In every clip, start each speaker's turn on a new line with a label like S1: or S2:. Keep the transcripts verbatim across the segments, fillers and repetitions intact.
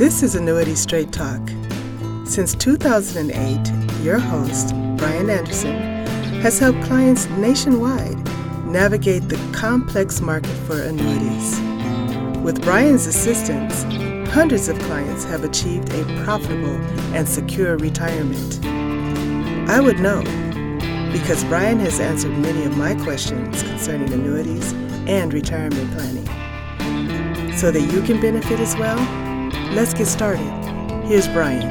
S1: This is Annuity Straight Talk. Since two thousand eight, your host, Brian Anderson, has helped clients nationwide navigate the complex market for annuities. With Brian's assistance, hundreds of clients have achieved a profitable and secure retirement. I would know, because Brian has answered many of my questions concerning annuities and retirement planning. So that you can benefit as well, let's get started. Here's Brian.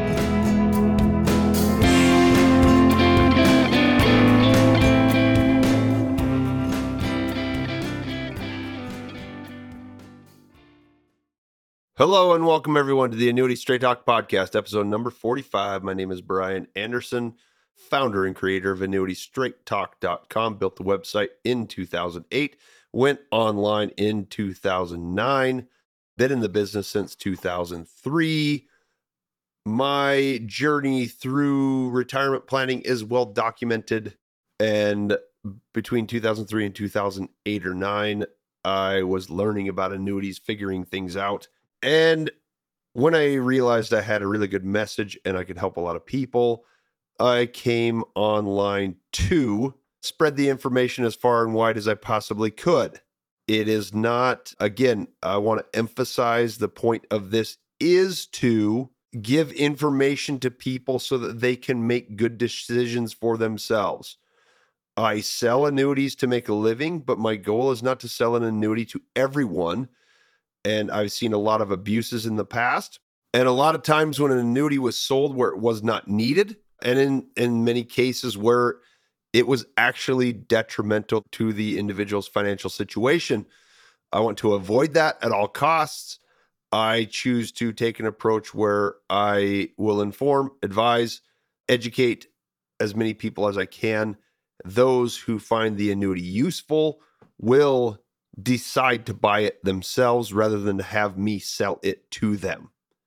S2: Hello and welcome everyone to the Annuity Straight Talk podcast, episode number forty-five. My name is Brian Anderson, founder and creator of annuity straight talk dot com. Built the website in two thousand eight, went online in two thousand nine, been in the business since two thousand three. My journey through retirement planning is well documented, and between two thousand three and two thousand eight or nine, I was learning about annuities, figuring things out. And when I realized I had a really good message and I could help a lot of people, I came online to spread the information as far and wide as I possibly could. It is not, again, I want to emphasize the point of this is to give information to people so that they can make good decisions for themselves. I sell annuities to make a living, but my goal is not to sell an annuity to everyone. And I've seen a lot of abuses in the past. And a lot of times when an annuity was sold where it was not needed, and in, in many cases where it was actually detrimental to the individual's financial situation. I want to avoid that at all costs. I choose to take an approach where I will inform, advise, educate as many people as I can. Those who find the annuity useful will decide to buy it themselves rather than to have me sell it to them.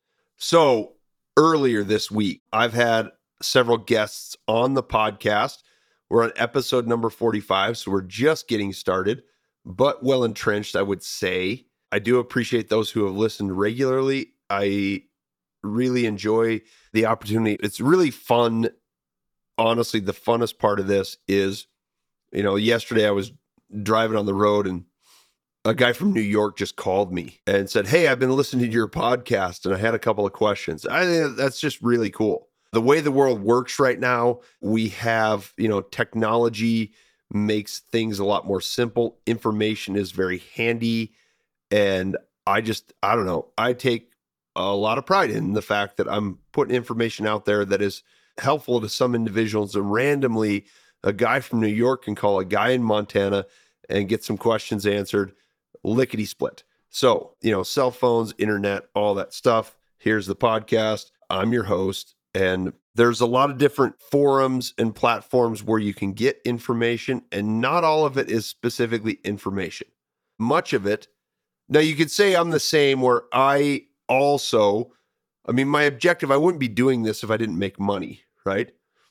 S2: So earlier this week, I've had several guests on the podcast. We're on episode number forty-five, so we're just getting started, but well entrenched, I would say. I do appreciate those who have listened regularly. I really enjoy the opportunity. It's really fun. Honestly, the funnest part of this is, you know, yesterday I was driving on the road and a guy from New York just called me and said, "Hey, I've been listening to your podcast and I had a couple of questions." I think that's just really cool. The way the world works right now, we have, you know, technology makes things a lot more simple. Information is very handy. And I just, I don't know, I take a lot of pride in the fact that I'm putting information out there that is helpful to some individuals. And randomly, a guy from New York can call a guy in Montana and get some questions answered. Lickety split. So, you know, cell phones, internet, all that stuff. Here's the podcast. I'm your host. And there's a lot of different forums and platforms where you can get information, and not all of it is specifically information. Much of it. Now, you could say I'm the same where I also, I mean, my objective, I wouldn't be doing this if I didn't make money, right?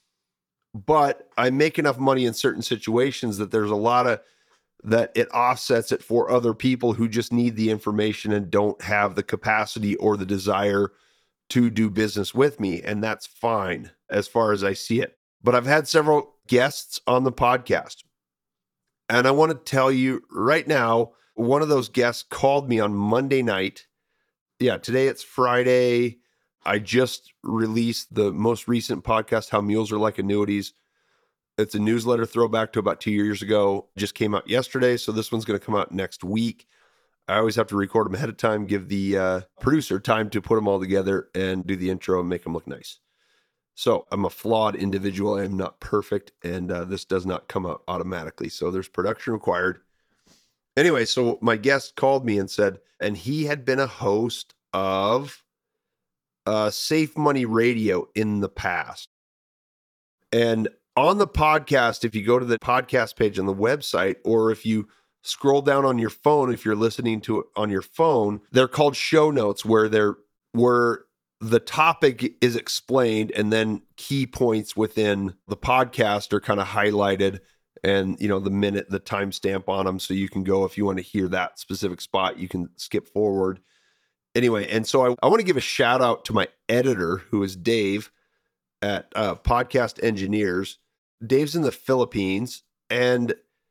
S2: But I make enough money in certain situations that there's a lot of that it offsets it for other people who just need the information and don't have the capacity or the desire to do business with me. And that's fine as far as I see it. But I've had several guests on the podcast. And I want to tell you right now, one of those guests called me on Monday night. Yeah, today it's Friday. I just released the most recent podcast, How Mules Are Like Annuities. It's a newsletter throwback to about two years ago. Just came out yesterday, so this one's going to come out next week. I always have to record them ahead of time, give the uh, producer time to put them all together and do the intro and make them look nice. So I'm a flawed individual. I'm not perfect, and uh, this does not come out automatically. So there's production required. Anyway, so my guest called me and said, and he had been a host of uh, Safe Money Radio in the past. And on the podcast, if you go to the podcast page on the website, or if you scroll down on your phone, if you're listening to it on your phone, they're called show notes, where they're where the topic is explained and then key points within the podcast are kind of highlighted, and you know the minute, the timestamp on them, so you can go if you want to hear that specific spot, you can skip forward. Anyway, and so I, I want to give a shout out to my editor, who is Dave at uh, Podcast Engineers. Dave's in the Philippines, and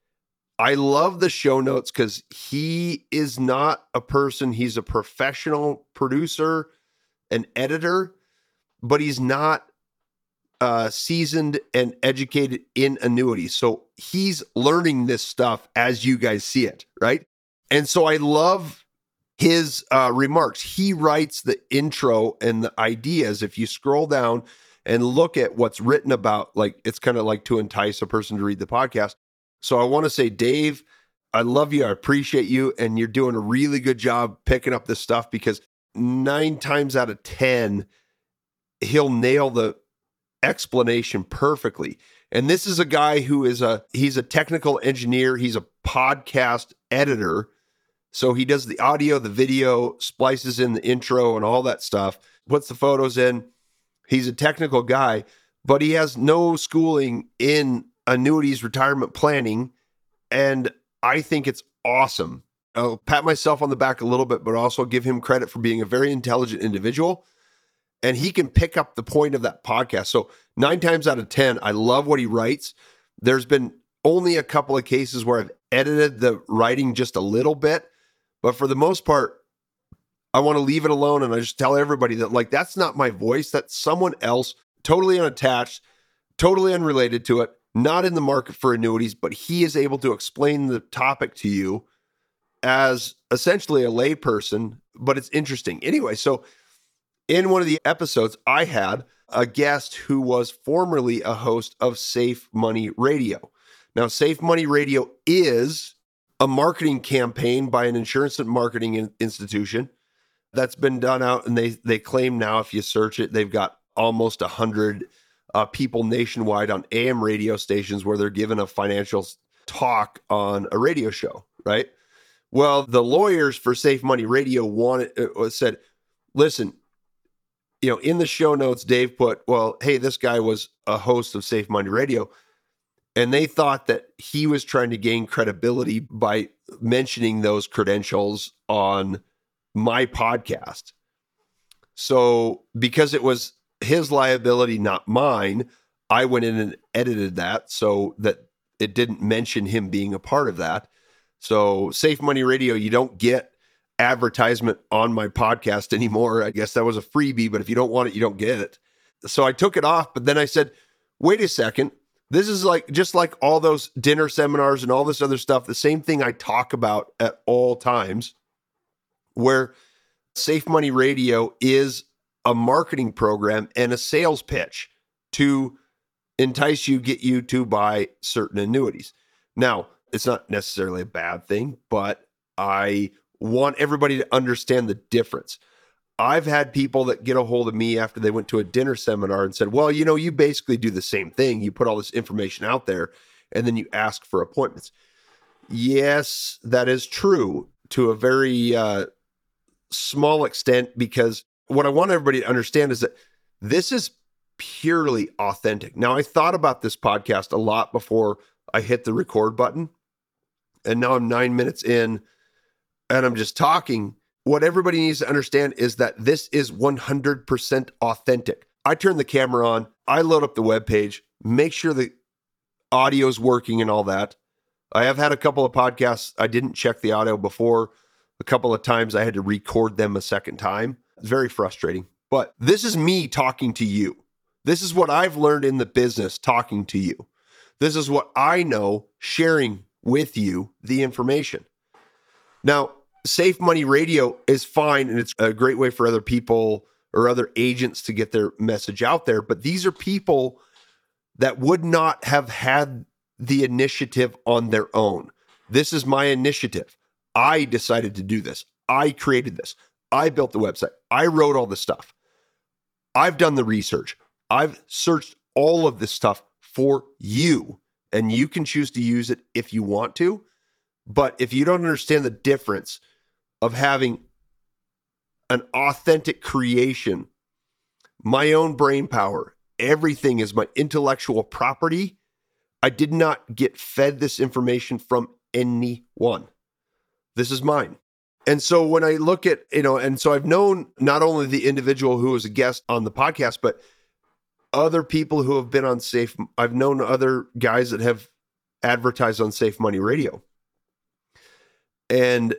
S2: I love the show notes because he is not a person, he's a professional producer and editor, but he's not uh, seasoned and educated in annuities. So he's learning this stuff as you guys see it, right? And so I love his uh, remarks. He writes the intro and the ideas. If you scroll down and look at what's written about, like, it's kind of like to entice a person to read the podcast. So I want to say, Dave, I love you. I appreciate you. And you're doing a really good job picking up this stuff, because nine times out of ten, he'll nail the explanation perfectly. And this is a guy who is a, he's a technical engineer. He's a podcast editor. So he does the audio, the video, splices in the intro and all that stuff, puts the photos in. He's a technical guy, but he has no schooling in annuities, retirement planning. And I think it's awesome. I'll pat myself on the back a little bit, but also give him credit for being a very intelligent individual. And he can pick up the point of that podcast. So nine times out of ten, I love what he writes. There's been only a couple of cases where I've edited the writing just a little bit. But for the most part, I want to leave it alone. And I just tell everybody that, like, that's not my voice. That's someone else, totally unattached, totally unrelated to it, not in the market for annuities, but he is able to explain the topic to you as essentially a layperson, but it's interesting. Anyway, so in one of the episodes, I had a guest who was formerly a host of Safe Money Radio. Now, Safe Money Radio is a marketing campaign by an insurance and marketing in- institution that's been done out. And they, they claim now, if you search it, they've got almost a hundred uh, people nationwide on A M radio stations where they're given a financial talk on a radio show, right? Well, the lawyers for Safe Money Radio wanted, uh, said, listen, you know, in the show notes, Dave put, well, hey, this guy was a host of Safe Money Radio. And they thought that he was trying to gain credibility by mentioning those credentials on my podcast. So because it was his liability, not mine, I went in and edited that so that it didn't mention him being a part of that. So Safe Money Radio, you don't get advertisement on my podcast anymore. I guess that was a freebie, but if you don't want it, you don't get it. So I took it off, but then I said, wait a second. This is like, just like all those dinner seminars and all this other stuff, the same thing I talk about at all times, where Safe Money Radio is a marketing program and a sales pitch to entice you, get you to buy certain annuities. Now, it's not necessarily a bad thing, but I want everybody to understand the difference. I've had people that get a hold of me after they went to a dinner seminar and said, well, you know, you basically do the same thing. You put all this information out there and then you ask for appointments. Yes, that is true to a very uh, small extent, because what I want everybody to understand is that this is purely authentic. Now, I thought about this podcast a lot before I hit the record button, and now I'm nine minutes in and I'm just talking. What everybody needs to understand is that this is one hundred percent authentic. I turn the camera on, I load up the webpage, make sure the audio is working and all that. I have had a couple of podcasts, I didn't check the audio before. A couple of times I had to record them a second time. It's very frustrating. But this is me talking to you. This is what I've learned in the business talking to you. This is what I know, sharing with you the information. Now, Safe Money Radio is fine, and it's a great way for other people or other agents to get their message out there. But these are people that would not have had the initiative on their own. This is my initiative. I decided to do this. I created this. I built the website. I wrote all this stuff. I've done the research. I've searched all of this stuff for you, and you can choose to use it if you want to. But if you don't understand the difference of having an authentic creation, my own brain power, everything is my intellectual property. I did not get fed this information from anyone. This is mine. And so when I look at, you know, and so I've known not only the individual who was a guest on the podcast, but other people who have been on Safe. I've known other guys that have advertised on Safe Money Radio. And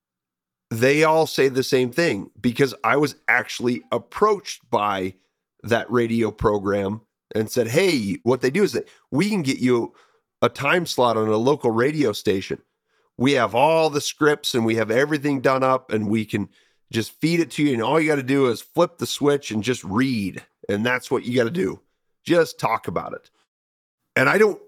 S2: they all say the same thing, because I was actually approached by that radio program and said, hey, what they do is that we can get you a time slot on a local radio station. We have all the scripts and we have everything done up, and we can just feed it to you. And all you got to do is flip the switch and just read. And that's what you got to do. Just talk about it. And I don't,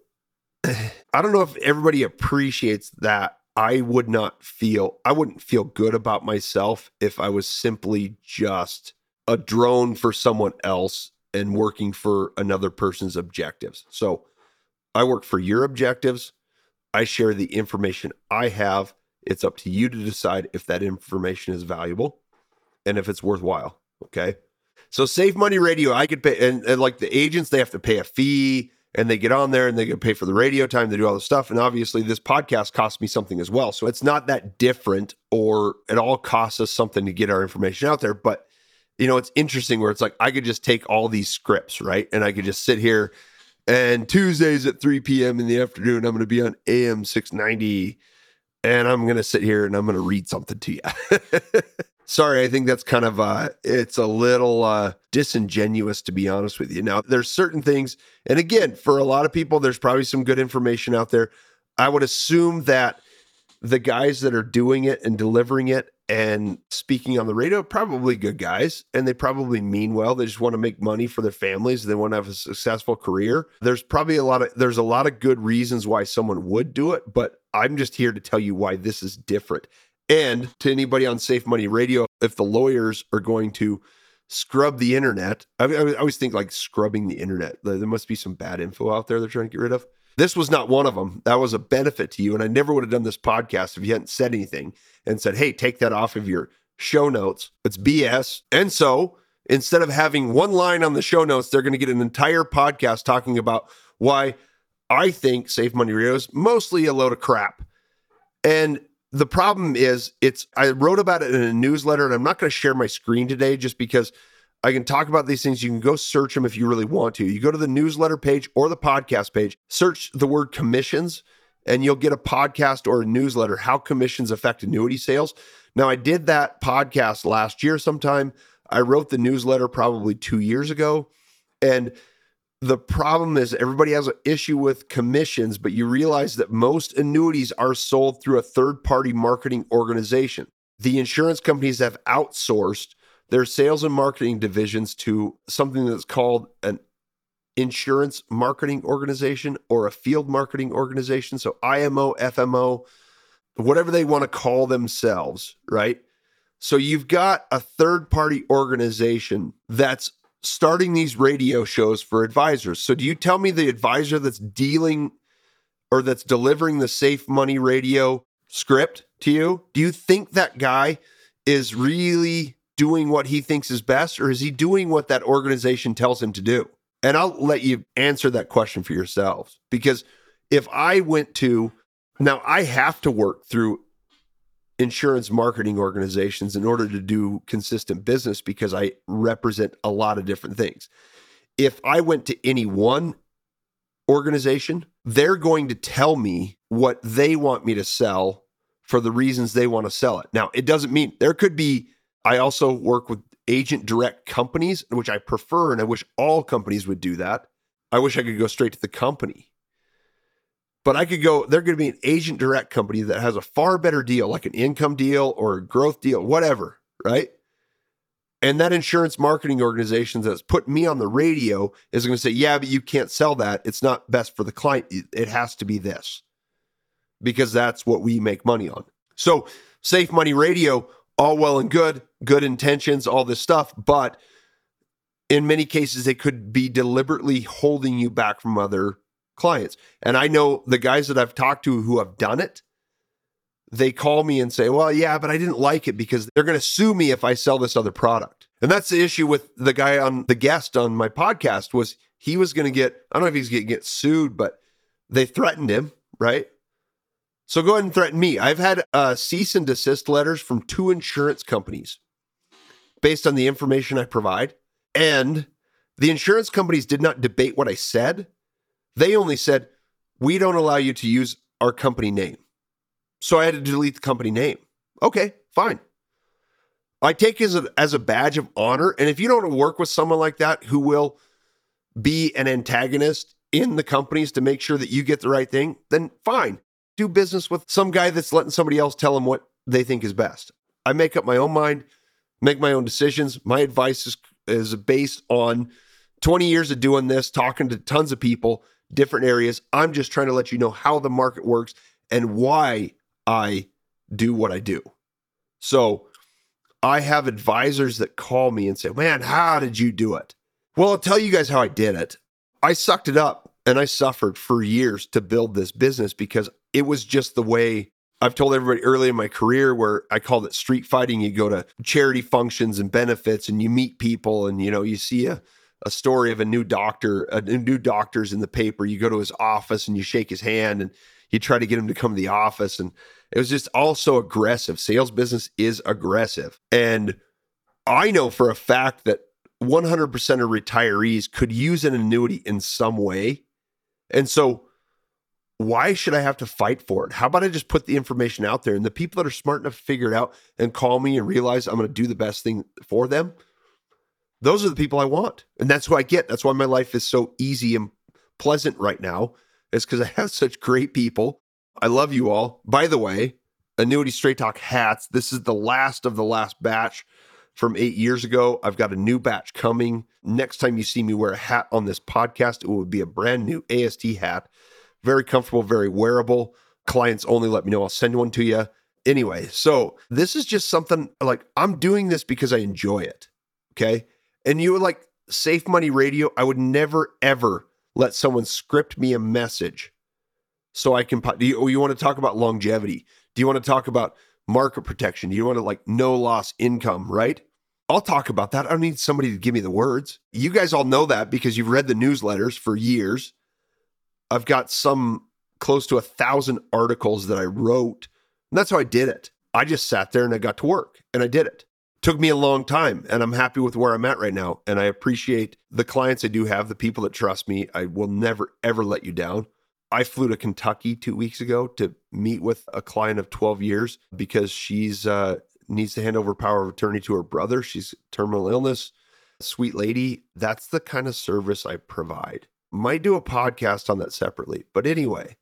S2: I don't know if everybody appreciates that. I would not feel, I wouldn't feel good about myself if I was simply just a drone for someone else and working for another person's objectives. So I work for your objectives. I share the information I have. It's up to you to decide if that information is valuable and if it's worthwhile. Okay. So Safe Money Radio, I could pay, and, and like the agents, they have to pay a fee, and they get on there and they get paid for the radio time. They do all the stuff. And obviously this podcast costs me something as well. So it's not that different, or it all costs us something to get our information out there. But, you know, it's interesting where it's like, I could just take all these scripts, right? And I could just sit here, and Tuesdays at three p.m. in the afternoon, I'm going to be on A M six ninety, and I'm going to sit here and I'm going to read something to you. Sorry, I think that's kind of, uh, it's a little uh, disingenuous, to be honest with you. Now, there's certain things, and again, for a lot of people, there's probably some good information out there. I would assume that the guys that are doing it and delivering it and speaking on the radio, probably good guys, and they probably mean well. They just want to make money for their families. They want to have a successful career. There's probably a lot of, there's a lot of good reasons why someone would do it, but I'm just here to tell you why this is different. And to anybody on Safe Money Radio, if the lawyers are going to scrub the internet, I, I always think like scrubbing the internet. There must be some bad info out there they're trying to get rid of. This was not one of them. That was a benefit to you. And I never would have done this podcast if you hadn't said anything and said, hey, take that off of your show notes. It's B S. And so instead of having one line on the show notes, they're going to get an entire podcast talking about why I think Safe Money Radio is mostly a load of crap. And the problem is, it's, I wrote about it in a newsletter, and I'm not going to share my screen today just because I can talk about these things. You can go search them if you really want to. You go to the newsletter page or the podcast page, search the word commissions, and you'll get a podcast or a newsletter, how commissions affect annuity sales. Now, I did that podcast last year sometime. I wrote the newsletter probably two years ago. And the problem is everybody has an issue with commissions, but you realize that most annuities are sold through a third-party marketing organization. The insurance companies have outsourced their sales and marketing divisions to something that's called an insurance marketing organization or a field marketing organization. So I M O, F M O, whatever they want to call themselves, right? So you've got a third-party organization that's starting these radio shows for advisors. So do you tell me the advisor that's dealing or that's delivering the Safe Money Radio script to you, do you think that guy is really doing what he thinks is best, or is he doing what that organization tells him to do? And I'll let you answer that question for yourselves, because if I went to, now I have to work through insurance marketing organizations in order to do consistent business because I represent a lot of different things. If I went to any one organization, they're going to tell me what they want me to sell for the reasons they want to sell it. Now, it doesn't mean there could be, I also work with agent direct companies, which I prefer, and I wish all companies would do that. I wish I could go straight to the company. But I could go, they're going to be an agent direct company that has a far better deal, like an income deal or a growth deal, whatever, right? And that insurance marketing organization that's put me on the radio is going to say, yeah, but you can't sell that. It's not best for the client. It has to be this, because that's what we make money on. So Safe Money Radio, all well and good, good intentions, all this stuff. But in many cases, they could be deliberately holding you back from other clients. And I know the guys that I've talked to who have done it, they call me and say, well, yeah, but I didn't like it because they're going to sue me if I sell this other product. And that's the issue with the guy on the guest on my podcast, was he was going to get, I don't know if he's going to get sued, but they threatened him, right? So go ahead and threaten me. I've had uh, cease and desist letters from two insurance companies based on the information I provide. And the insurance companies did not debate what I said. They only said, we don't allow you to use our company name. So I had to delete the company name. Okay, fine. I take it as a, as a badge of honor. And if you don't want to work with someone like that who will be an antagonist in the companies to make sure that you get the right thing, then fine. Do business with some guy that's letting somebody else tell them what they think is best. I make up my own mind, make my own decisions. My advice is, is based on twenty years of doing this, talking to tons of people, different areas. I'm just trying to let you know how the market works and why I do what I do. So I have advisors that call me and say, man, how did you do it? Well, I'll tell you guys how I did it. I sucked it up and I suffered for years to build this business because it was just the way I've told everybody early in my career, where I called it street fighting. You go to charity functions and benefits and you meet people and, you know, you see a, a story of a new doctor, a new doctor's in the paper. You go to his office and you shake his hand and you try to get him to come to the office. And it was just all so aggressive. Sales business is aggressive. And I know for a fact that one hundred percent of retirees could use an annuity in some way. And so why should I have to fight for it? How about I just put the information out there, and the people that are smart enough to figure it out and call me and realize I'm going to do the best thing for them, those are the people I want. And that's who I get. That's why my life is so easy and pleasant right now. It's because I have such great people. I love you all. By the way, Annuity Straight Talk hats. This is the last of the last batch from eight years ago. I've got a new batch coming. Next time you see me wear a hat on this podcast, it will be a brand new A S T hat. Very comfortable, very wearable. Clients only, let me know. I'll send one to you. Anyway, so this is just something like, I'm doing this because I enjoy it. Okay. And you were like, Safe Money Radio, I would never, ever let someone script me a message so I can, do you, you want to talk about longevity? Do you want to talk about market protection? Do you want to like no loss income, right? I'll talk about that. I don't need somebody to give me the words. You guys all know that because you've read the newsletters for years. I've got some close to a thousand articles that I wrote. And that's how I did it. I just sat there and I got to work and I did it. Took me a long time and I'm happy with where I'm at right now. And I appreciate the clients I do have, the people that trust me. I will never, ever let you down. I flew to Kentucky two weeks ago to meet with a client of twelve years because she's uh, needs to hand over power of attorney to her brother. She's terminal illness, sweet lady. That's the kind of service I provide. Might do a podcast on that separately. But anyway,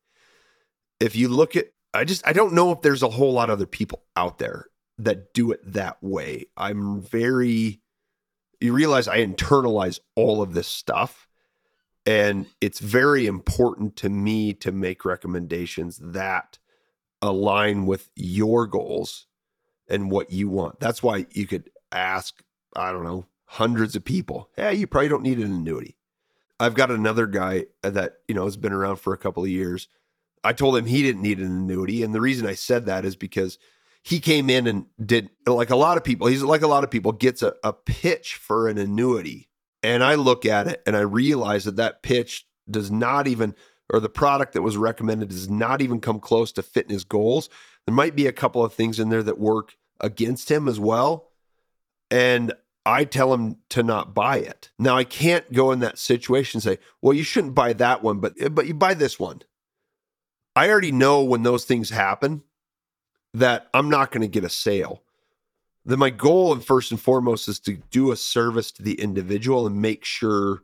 S2: if you look at, I just, I don't know if there's a whole lot of other people out there that do it that way. I'm very, you realize I internalize all of this stuff. And it's very important to me to make recommendations that align with your goals and what you want. That's why you could ask, I don't know, hundreds of people, hey, you probably don't need an annuity. I've got another guy that, you know, has been around for a couple of years. I told him he didn't need an annuity. And the reason I said that is because he came in and did, like a lot of people, he's like a lot of people, gets a, a pitch for an annuity. And I look at it and I realize that that pitch does not even, or the product that was recommended does not even come close to fitting his goals. There might be a couple of things in there that work against him as well. And I tell him to not buy it. Now, I can't go in that situation and say, well, you shouldn't buy that one, but, but you buy this one. I already know when those things happen that I'm not going to get a sale. Then my goal, and first and foremost, is to do a service to the individual and make sure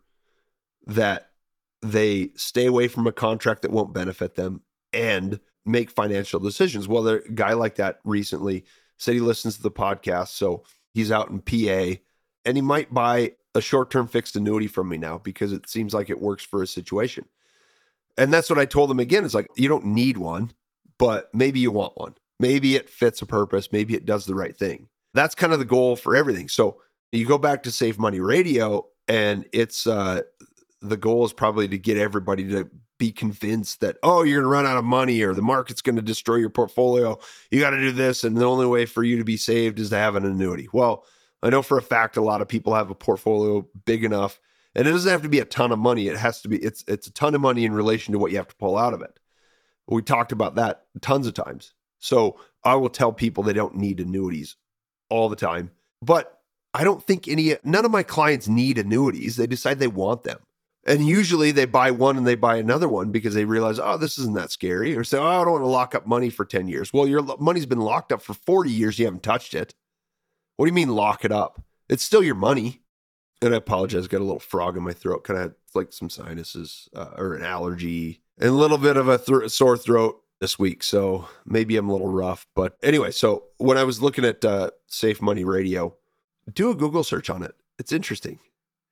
S2: that they stay away from a contract that won't benefit them and make financial decisions. Well, a guy like that recently said he listens to the podcast, so he's out in P A, and he might buy a short-term fixed annuity from me now because it seems like it works for his situation. And that's what I told him again. It's like, you don't need one, but maybe you want one. Maybe it fits a purpose. Maybe it does the right thing. That's kind of the goal for everything. So you go back to Safe Money Radio, and it's uh, the goal is probably to get everybody to be convinced that, oh, you're going to run out of money or the market's going to destroy your portfolio. You got to do this. And the only way for you to be saved is to have an annuity. Well, I know for a fact a lot of people have a portfolio big enough, and it doesn't have to be a ton of money. It has to be, it's, it's a ton of money in relation to what you have to pull out of it. We talked about that tons of times. So I will tell people they don't need annuities all the time, but I don't think any, none of my clients need annuities. They decide they want them. And usually they buy one and they buy another one because they realize, oh, this isn't that scary. Or say, oh, I don't want to lock up money for ten years. Well, your money's been locked up for forty years. You haven't touched it. What do you mean lock it up? It's still your money. And I apologize. I got a little frog in my throat. Kind of like some sinuses uh, or an allergy and a little bit of a th- sore throat this week. So maybe I'm a little rough. But anyway, so when I was looking at uh, Safe Money Radio, do a Google search on it. It's interesting.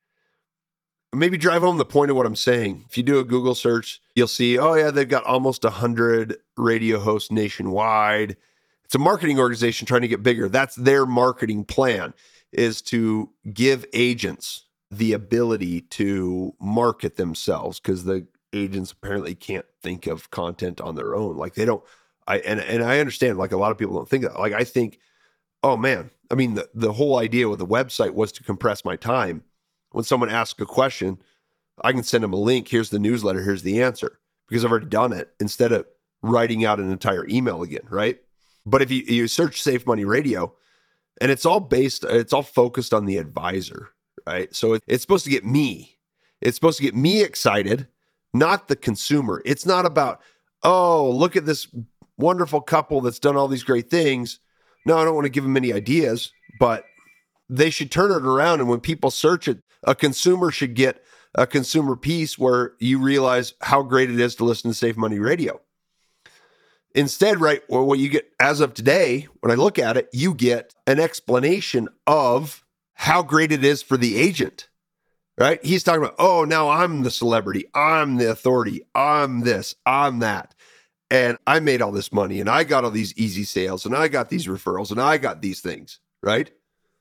S2: Maybe drive home the point of what I'm saying. If you do a Google search, you'll see, oh yeah, they've got almost one hundred radio hosts nationwide. It's a marketing organization trying to get bigger. That's their marketing plan, is to give agents the ability to market themselves, because the agents apparently can't think of content on their own. Like they don't, I and, and I understand, like a lot of people don't think that. Like I think, oh man, I mean, the, the whole idea with the website was to compress my time. When someone asks a question, I can send them a link. Here's the newsletter. Here's the answer, because I've already done it, instead of writing out an entire email again, right? But if you, you search Safe Money Radio, and it's all based, it's all focused on the advisor, right? So it, it's supposed to get me. It's supposed to get me excited, not the consumer. It's not about, oh, look at this wonderful couple that's done all these great things. No, I don't want to give them any ideas, but they should turn it around. And when people search it, a consumer should get a consumer piece where you realize how great it is to listen to Safe Money Radio. Instead, right, well, what you get as of today, when I look at it, you get an explanation of how great it is for the agent, right? He's talking about, oh, now I'm the celebrity. I'm the authority. I'm this, I'm that. And I made all this money, and I got all these easy sales, and I got these referrals, and I got these things, right?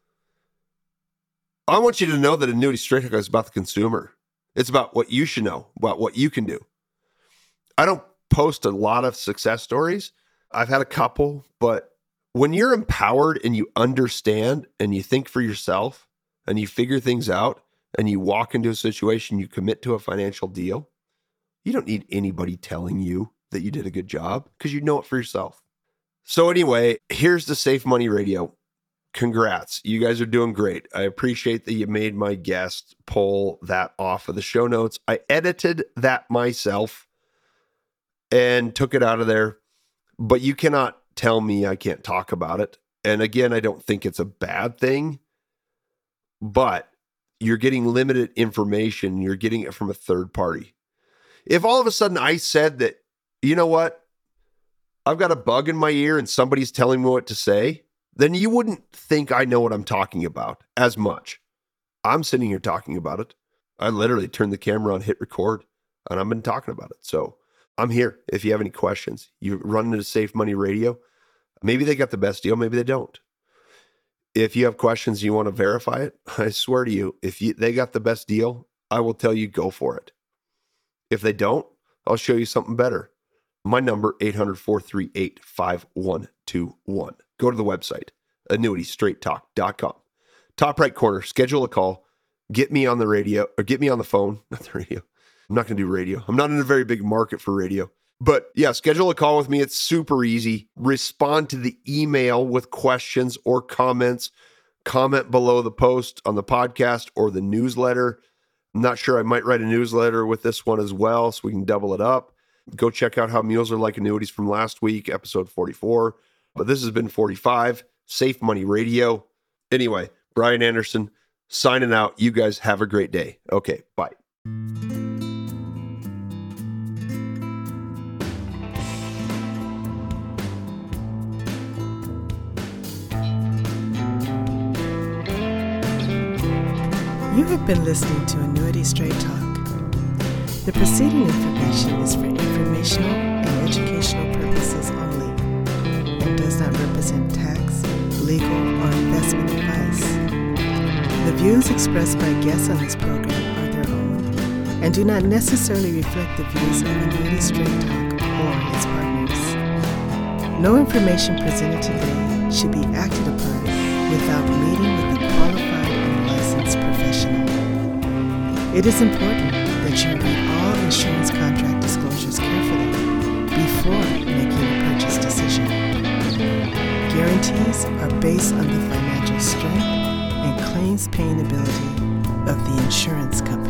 S2: I want you to know that Annuity Straight Talk is about the consumer. It's about what you should know, about what you can do. I don't post a lot of success stories. I've had a couple, but when you're empowered and you understand and you think for yourself and you figure things out and you walk into a situation, you commit to a financial deal, you don't need anybody telling you that you did a good job, because you know it for yourself. So anyway, here's the Safe Money Radio. Congrats. You guys are doing great. I appreciate that you made my guest pull that off of the show notes. I edited that myself and took it out of there, but you cannot tell me I can't talk about it. And again, I don't think it's a bad thing, but you're getting limited information. You're getting it from a third party. If all of a sudden I said that, you know what, I've got a bug in my ear and somebody's telling me what to say, then you wouldn't think I know what I'm talking about as much. I'm sitting here talking about it. I literally turned the camera on, hit record, and I've been talking about it. So I'm here. If you have any questions, you run into Safe Money Radio. Maybe they got the best deal. Maybe they don't. If you have questions, you want to verify it, I swear to you, if you, they got the best deal, I will tell you, go for it. If they don't, I'll show you something better. My number, eight hundred, four three eight, five one two one. Go to the website, annuity straight talk dot com. Top right corner, schedule a call. Get me on the radio, or get me on the phone, not the radio. I'm not going to do radio. I'm not in a very big market for radio. But yeah, schedule a call with me. It's super easy. Respond to the email with questions or comments. Comment below the post on the podcast or the newsletter. I'm not sure. I might write a newsletter with this one as well, so we can double it up. Go check out How Mules Are Like Annuities from last week, episode forty-four. But this has been forty-five, Safe Money Radio. Anyway, Brian Anderson signing out. You guys have a great day. Okay, bye.
S1: You have been listening to Annuity Straight Talk. The preceding information is for informational and educational purposes only and does not represent tax, legal, or investment advice. The views expressed by guests on this program are their own and do not necessarily reflect the views of Annuity Straight Talk or its partners. No information presented today should be acted upon without meeting with a qualified and licensed professional. It is important that you read all insurance contract disclosures carefully before before making a purchase decision. Guarantees are based on the financial strength and claims paying ability of the insurance company.